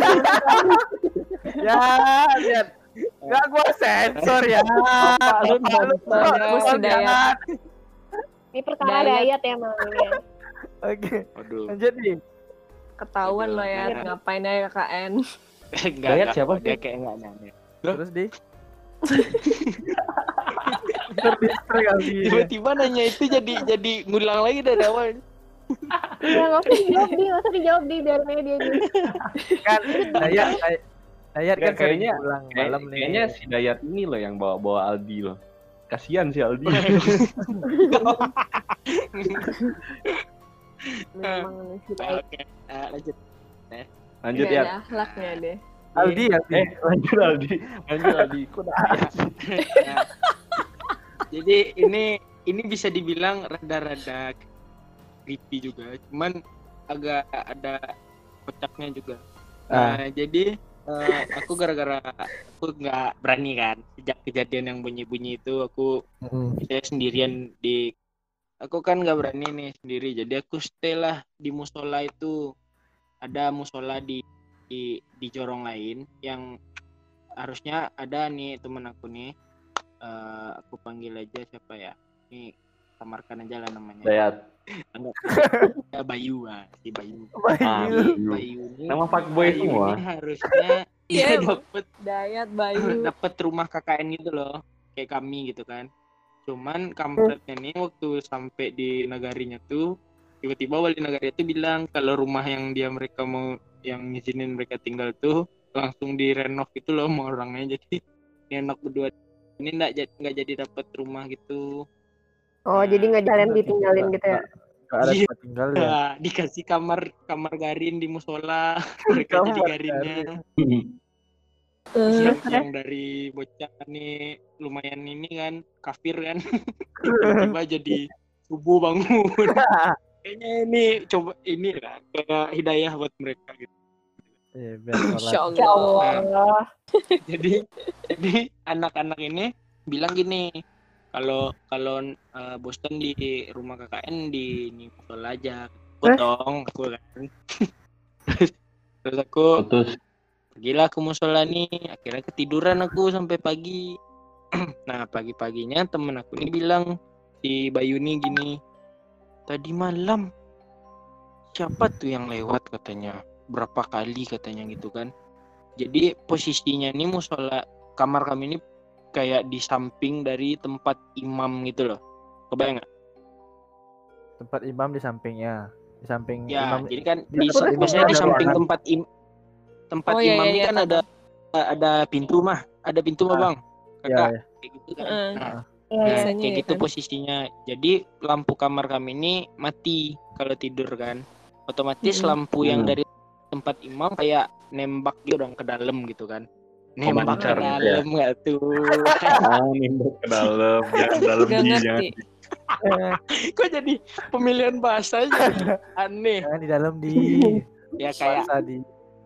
Ya, lihat. Gak gua sensor ya. Lu nonton ya. Aku si Dayat. Ini perkara Dayat ya, Mang. Oke. Aduh. Lanjut nih. Ketahuan lo ya, Iya. ngapain aja KKN. Dayat siapa Dia sih? kayak enggak nanya. Terus di. Terdister kali. Tiba-tiba nanya itu jadi ngulang lagi dari awal. Iya, nggak usah dijawab di, biarin aja dia. Kan Dayat kan sering Kayaknya pulang malam nih. Kayaknya si Dayat ini loh yang bawa Aldi loh. Kasihan si Aldi. Memang si Dayat. Oke, lanjut. Lanjut Nggak ya. ada akhlaknya deh. Aldi ya. Lanjut Aldi. Kok Nah, jadi ini bisa dibilang rada-rada creepy juga, cuman agak ada kocaknya juga. Jadi aku gara-gara aku nggak berani kan sejak kejadian yang bunyi-bunyi itu, aku saya sendirian aku kan nggak berani nih sendiri, jadi aku stay lah di musola itu. Ada musola di jorong lain yang harusnya ada nih temen aku nih, aku panggil aja siapa ya, ini samarkan aja lah namanya. Dayat. Bayu, si Bayu. Bayu. Ini Nama fuckboy Bayu semua. ini harusnya Iya, dia Dayat, Bayu. dapat rumah KKN gitu loh, kayak kami gitu kan. Cuman kampretnya nih waktu sampai di nagarinya tuh tiba-tiba wali nagari itu bilang kalau rumah yang mereka mau yang ngizinin mereka tinggal tuh langsung direnov gitu loh sama orangnya, jadi enak berdua ini nggak jadi dapat rumah gitu. Oh, jadi nggak jalan ditinggalin gitu ya? Gak ada Iya. tempat tinggal ya. Dikasih kamar garin di musola, mereka jadi garinnya. Yang dari bocah nih lumayan ini kan kafir kan, tiba-tiba jadi subuh bangun. Kayaknya ini coba ini lah kayak hidayah buat mereka gitu. Iya, biar sholat. Insya Ya Allah. Allah. Jadi anak-anak ini bilang gini, kalau bosan di rumah KKN di musola aja. Aku kan. Terus aku pergilah ke musola nih, akhirnya ketiduran aku sampai pagi. Nah, pagi-paginya temen aku ini bilang, si Bayu nih gini, tadi malam siapa tuh yang lewat katanya, berapa kali katanya gitu kan. Jadi posisinya nih musola kamar kami ini kayak di samping dari tempat imam gitu loh. Kebayang nggak? Tempat imam di sampingnya. Di samping Ya, imam. jadi kan di Terus imam biasanya di ada samping ruangan. tempat Oh, iya, imam iya, ini iya, kan tahu. ada pintu mah, Bang. Ya, Kakak ya. kayak gitu kan. Heeh. Nah, Iya, nah, iya. Biasanya kayak ya gitu kan. posisinya. Jadi lampu kamar kami ini mati kalau tidur kan. Otomatis Mm-mm. lampu yang Hmm. dari tempat imam kayak nembak dia orang ke dalam gitu kan. Nembak ke Memancar gitu ya. dalam nggak tuh? Nembak Ke dalam, jangan dalam Gak di, jangan ngerti. Kok jadi pemilihan bahasanya aneh. Jangan di dalam di Ya kayak puasa di.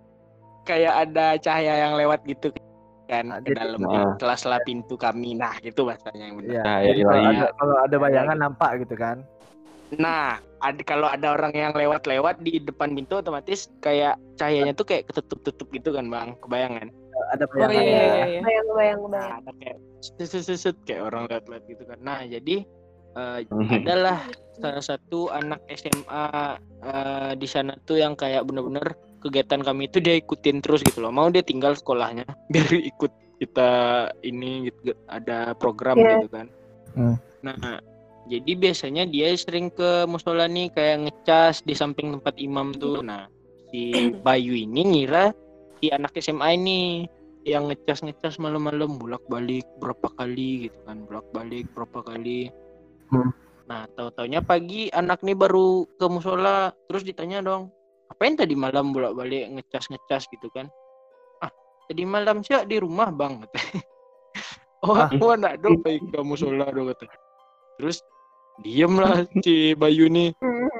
ada cahaya yang lewat gitu kan ke Jadi, dalam Nah. di sela-sela pintu kami. Nah, gitu bahasanya yang benar. ya. Cahaya Jadi kalau ilahi. ada bayangan gitu. nampak gitu kan. Nah, kalau ada orang yang lewat-lewat di depan pintu otomatis kayak cahayanya tuh kayak ketutup-tutup gitu kan, Bang. Kebayangan. Ada Oh iya bayangan. iya ya. iya. Bayang. Nah, ada kayak sut kayak orang lihat-lihat gitu kan. Nah, jadi adalah salah satu anak SMA di sana tuh yang kayak bener-bener kegiatan kami itu dia ikutin terus gitu loh. Mau dia tinggal sekolahnya biar ikut kita ini gitu, ada program Iya. gitu kan. Hmm. Nah, jadi biasanya dia sering ke musola nih kayak ngecas di samping tempat imam tuh. Nah, si Bayu ini ngira si anak SMA ini yang ngecas malam-malam bolak-balik berapa kali gitu kan, bolak-balik berapa kali. Nah, tahu-taunya pagi anak nih baru ke musola, terus ditanya dong, apain tadi malam bolak-balik ngecas gitu kan? Ah, tadi malam sih di rumah bang. Oh, aku anak dong pergi ke musola dong kata. Terus diem lah si Bayu nih.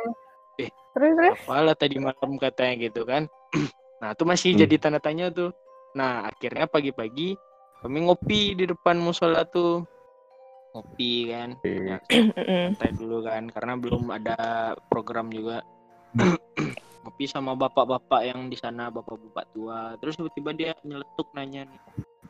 Terus. Apalah tadi malam katanya gitu kan. Nah, itu masih jadi tanda tanya tuh. Nah, akhirnya pagi-pagi kami ngopi di depan musola tuh. Ngopi kan. Ya, santai dulu kan karena belum ada program juga. Ngopi sama bapak-bapak yang di sana, bapak-bapak tua. Terus tiba-tiba dia nyeletuk nanya nih.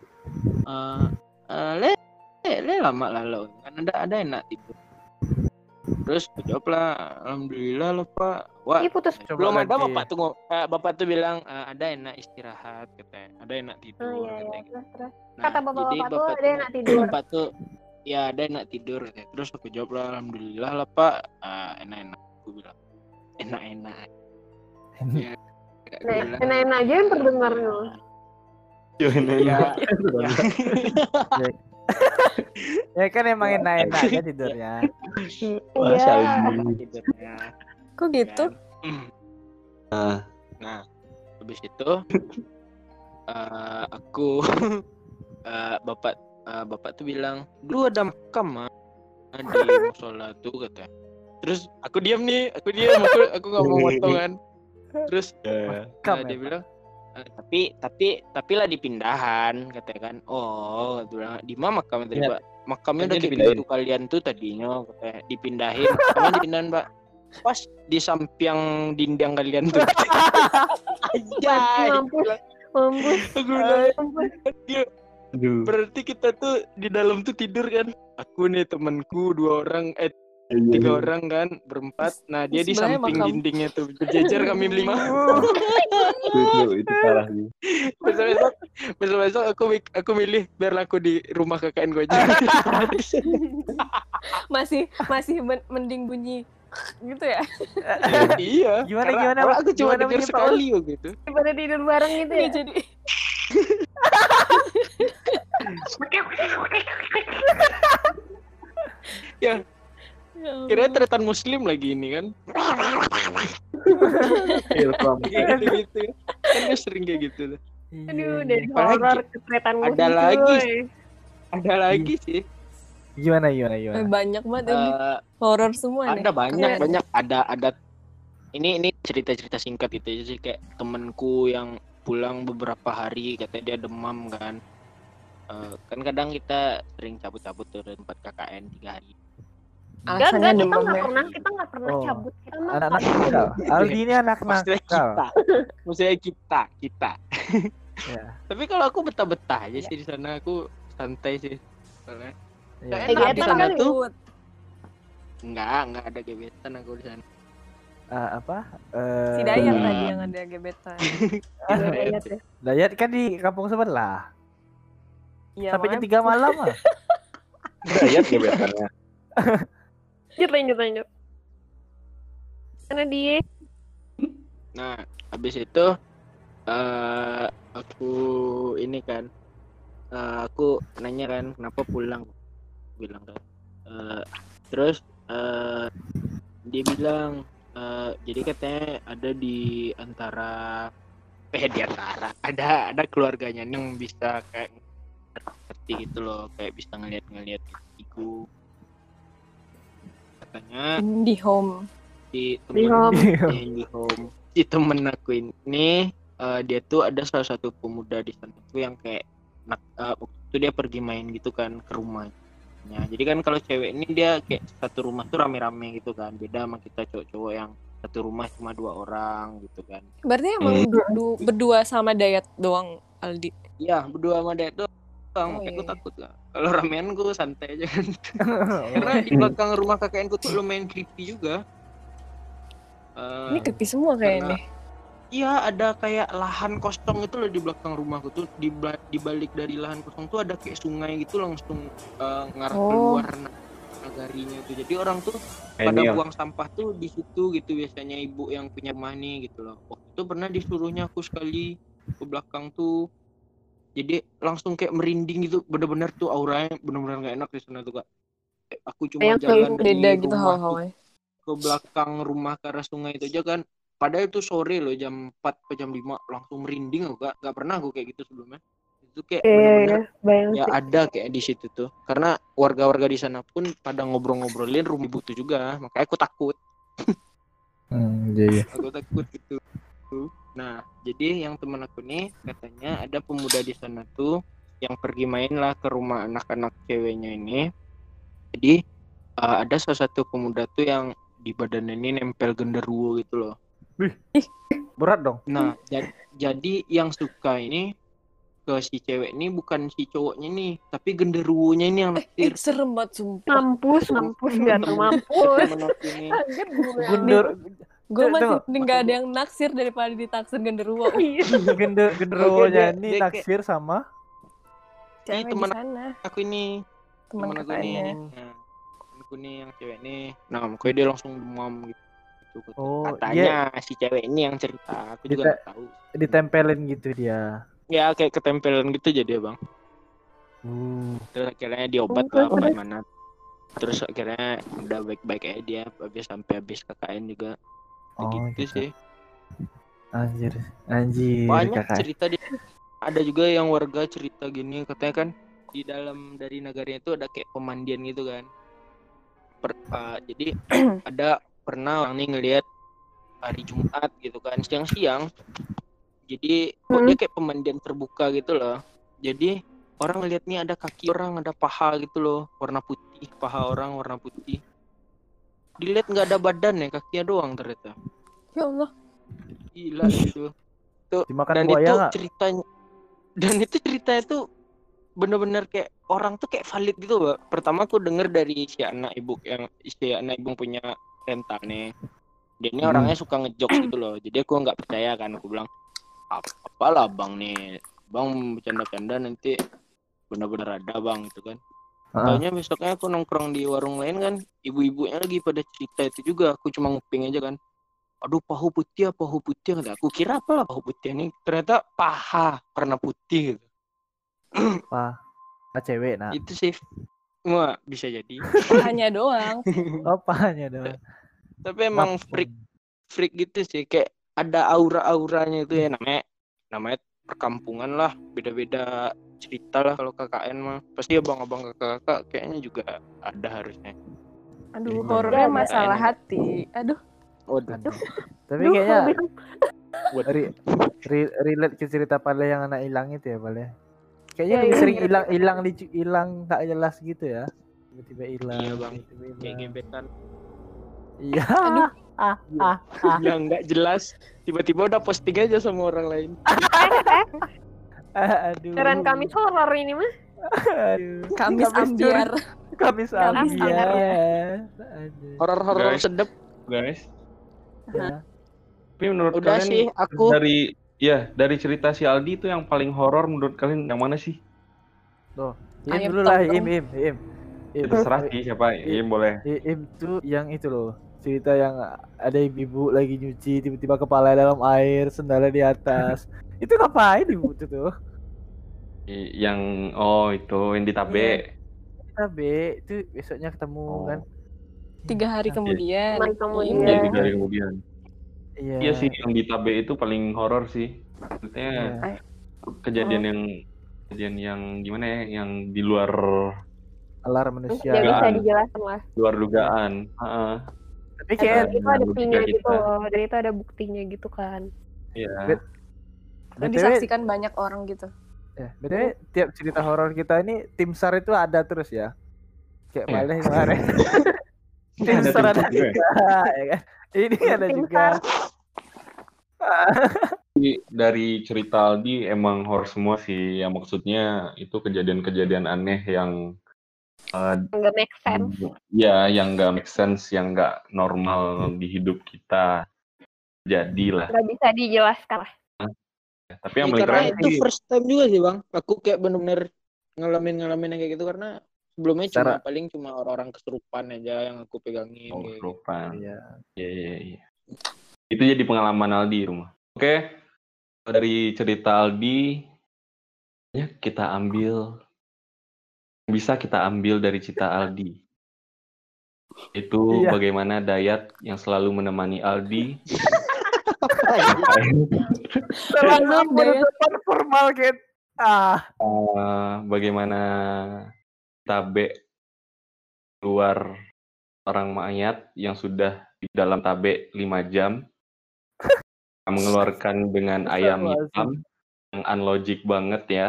Le lama lalu kan ada enak tidur. Terus aku jawab lah, alhamdulillah lah Pak. Wah, Ih, putus. belum Coba ada ganti. bapak tuh bilang ada enak istirahat katanya, ada enak tidur Oh, iya, katanya. iya. Gitu. Terus. Nah, Kata jadi bapak-bapak tuh ada yang nak tidur. Bapak tuh ya ada enak tidur katanya. Terus aku jawab lah, alhamdulillah lah Pak, enak-enak. Aku bilang enak-enak. Ya, aku bilang, Enak-enak aja yang terdengar loh. ya, Ya kan emang enak-enak aja tidurnya. Masya Iya. Allah. tidurnya. Kok gitu? Nah, habis itu aku bapak tuh bilang, "Dulu ada makam mah di musola tuh," katanya. Terus aku diam, aku nggak mau motong kan. Terus Makam dia ya, bilang, tapi lah dipindahan katanya kan. Oh, dia bilang, di mana makam tadi, Iya. Pak? Makamnya udah Kayaknya kayak dipindahin. gitu kalian tuh tadinya katanya dipindahin. Kapan dipindahin, Pak? Pas di samping dinding kalian tuh. Aja. Mampus. Aku bilang, Mampus. Aduh. berarti kita tuh di dalam tuh tidur kan. Aku nih temanku 2 orang, 3 orang kan, berempat. Nah, dia di Sebelahnya samping makam. dindingnya tuh berjejer kami 5. Itu parah sih. Besok aku milih biar aku di rumah KKN gue aja. masih mending bunyi gitu ya. Iya. Gimana, karena aku cuma gimana denger bunyi, Pak? sekali gitu. Pada tidur bareng gitu ya. Nggak jadi. Ya, Ya Allah. kira tretan muslim lagi ini kan. Kayak gitu. Kan dia sering kayak gitu. Aduh, dari Apalagi? horor ke tretan Ada musik, lagi. woy. Ada lagi sih. Gimana? Banyak banget ini. Eh, Horor semua nih. ada banyak Keren. ada ini cerita singkat gitu aja sih, kayak temenku yang pulang beberapa hari katanya dia demam kan. Kan kadang kita sering cabut-cabut tuh dari tempat KKN 3 hari. Alasannya Kita demam nggak ya. pernah Oh. cabut. Kita mah Anak-anak nakal. Aldi ini anak Maksudnya nakal. Maksudnya kita. Ya. Tapi kalau aku betah-betah aja sih di sana, aku santai sih. Soalnya Ya. Kegiatan di sana kan tuh Ikut. enggak ada gebetan aku di sana. Apa? Si Dayat Hmm. tadi yang ada gebetan. lihat ya. Dayat kan di kampung sebelah. Iya, Sampai jam makanya 3 malam ah. Dayat gebetannya. Lanjut. Karena dia Nah, habis itu aku ini kan aku nanya kan kenapa pulang, bilang kan. Terus dia bilang jadi katanya ada di antara ada keluarganya nih yang bisa kayak ngerti gitu loh, kayak bisa ngeliat itu katanya IndiHome. di IndiHome. IndiHome. Si temen aku ini dia tuh ada salah satu pemuda di sana tuh yang kayak waktu itu dia pergi main gitu kan ke rumahnya. Jadi kan kalau cewek ini dia kayak satu rumah tuh rame-rame gitu kan, beda sama kita cowok-cowok yang satu rumah cuma 2 orang gitu kan. Berarti emang berdua sama Dayat doang, Aldi? Iya, berdua sama dia doang. Oh, Makanya aku iya. takut lah. Kalau ramean gue santai aja kan. Karena di belakang rumah kakekku tuh lumayan creepy juga. Ini creepy semua kayaknya. Iya, ada kayak lahan kosong itu loh di belakang rumahku tuh. Di balik dari lahan kosong tuh ada kayak sungai gitu langsung ngarah keluar nagarinya tuh. Jadi orang tuh pada buang sampah tuh di situ gitu, biasanya ibu yang punya rumah nih gitu loh. Waktu itu pernah disuruhnya aku sekali ke belakang tuh. Jadi langsung kayak merinding gitu, bener-bener tuh auranya bener-bener gak enak di sana tuh Kak. Aku cuma jalan dari beda gitu rumah tuh hal-halnya. ke belakang rumah ke arah sungai itu aja kan. Padahal itu sore loh, jam 4 ke jam 5 langsung merinding aku, gak pernah aku kayak gitu sebelumnya. Itu kayak bener-bener ya ada kayak di situ tuh. Karena warga-warga di sana pun pada ngobrol-ngobrolin rumah ibu tuh juga, makanya aku takut. Iya. Aku takut gitu. Nah, jadi yang teman aku nih katanya ada pemuda di sana tuh yang pergi main lah ke rumah anak-anak ceweknya ini. Jadi ada salah satu pemuda tuh yang di badan ini nempel genderuwo gitu loh. Berat dong. Nah, jadi yang suka ini ke si cewek ini bukan si cowoknya nih, tapi genderuwonya ini yang naksir. Serem banget sumpah. Mampus nggak tuh mampus. Temen aku ini. Gue masih mending gak ada yang naksir daripada ditaksir genderuwo. Genderuwonya ini dia naksir sama Cewek di teman sana. aku ini. Teman Temen aku ini. kakaknya. Nah, aku nih yang cewek nih. Nah, makanya dia langsung demam gitu. Oh, katanya si cewek ini yang cerita, aku juga nggak tahu. Ditempelin gitu dia. Ya kayak ketempelan gitu jadi Bang. Terus akhirnya diobat lah apa gimana. Terus akhirnya udah baik-baik aja dia sampai habis KKN juga. Gitu sih. Anjir Banyak kakak. cerita dia. Ada juga yang warga cerita gini, katanya kan di dalam dari negaranya itu ada kayak pemandian gitu kan. Jadi ada pernah orang nih ngelihat hari Jumat gitu kan siang-siang. Jadi kok dia kayak pemandian terbuka gitu loh. Jadi orang ngelihat nih ada kaki orang, ada paha gitu loh, warna putih, paha orang warna putih. Dilihat nggak ada badan ya, kakinya doang ternyata. Ya Allah. Gila gitu. Tuh, Dimakan dan buaya itu nggak? ceritanya tuh bener-bener kayak orang tuh kayak valid gitu loh. Pertama aku denger dari si anak ibu punya rental nih. Dia ini orangnya suka ngejokes gitu loh. Jadi aku nggak percaya kan, aku bilang apalah bang nih, bang bercanda-canda nanti bener-bener ada bang gitu kan. Taunya besoknya aku nongkrong di warung lain kan, ibu-ibunya lagi pada cerita itu juga. Aku cuma nguping aja kan. Aduh pahu putih. Kata aku kira apalah pahu putih ini, ternyata paha warna putih gitu. Paha cewek nah. Itu sih. Wah, bisa jadi. Pahanya doang. Pahanya doang. Tapi emang freak gitu sih, kayak ada aura-auranya itu ya, namanya perkampungan lah, beda-beda cerita lah. Kalau KKN mah pasti abang-abang kakak kayaknya juga ada harusnya. Aduh, horornya masalah hati. Aduh. Tapi kayaknya relate ke cerita Pale yang anak hilang itu ya Pale. Kayaknya lebih sering hilang tak jelas gitu ya. Tiba-tiba hilang. Iya bang, kayak gebetan. Iya. Yang nggak jelas, tiba-tiba udah posting aja sama orang lain. Aduh. Keren Kamis horor ini mah. Kamis ambiar. Kamis ambiar. Horor-horor sedep. Guys. Ya. Tapi menurut Udah kalian sih, aku dari cerita si Aldi itu yang paling horor menurut kalian yang mana sih? Tuh, Ayam dulu lah, tong-tong. Im. Terserah sih siapa, boleh. Im tuh yang itu loh, cerita yang ada ibu lagi nyuci tiba-tiba kepala dalam air, sendalnya di atas. Itu ngapain ibu itu tuh? Yang itu yang di Tabe. Kita B itu besoknya ketemu kan. 3 hari kemudian. Cuman Iya, kemudian 3 hari kemudian. Iya. Iya sih, yang di Tabe itu paling horor sih. Maksudnya Iya. kejadian yang gimana ya, yang di luar Alarm manusia. nggak bisa Dugaan. dijelaskan lah. luar dugaan. Heeh. Tapi Dan kayak itu ada logika buktinya gitu kita. loh. Dan itu ada buktinya gitu kan. Iya. BTW, Disaksikan banyak orang gitu. BTW tiap cerita horor kita ini tim SAR itu ada terus ya. Kayak Iya. Maleh kemarin. Tim Ada SAR ada tim SAR juga ya? juga, ya kan? Ini ada Tim juga. Jadi, dari cerita Aldi emang horor semua sih. Ya maksudnya itu kejadian-kejadian aneh yang Nggak make sense. ya yang nggak make sense, yang nggak normal di hidup kita. Jadilah. Nggak bisa dijelaskan lah. Tapi yang Ya, paling karena keren itu sih first time juga sih bang. Aku kayak bener-bener ngalamin yang kayak gitu karena sebelumnya cuma orang-orang kesurupan aja yang aku pegangin. Kayak gitu. kesurupan. Iya. Iya. Itu jadi pengalaman Aldi di rumah. Oke, dari cerita Aldi, ya bisa kita ambil dari cerita Aldi. Itu Iya. bagaimana Dayat yang selalu menemani Aldi. Selalu Maaf, Dayat. penutupan formal kayak Bagaimana Tabe keluar orang mayat yang sudah di dalam Tabe 5 jam. Mengeluarkan dengan ayam hitam yang unlogic banget ya.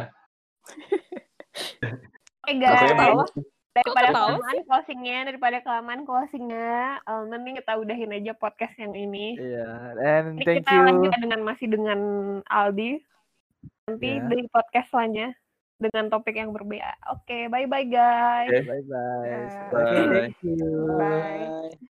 Guys, tahu? daripada kelamaan closingnya, nanti kita udahin aja podcast yang ini. Iya, and Ini thank kita you. lanjut masih dengan Aldi. Nanti Ya. di podcast selanjutnya dengan topik yang berbeda. Oke, bye-bye guys. Bye bye. Bye. Oke, thank you. Bye. Bye.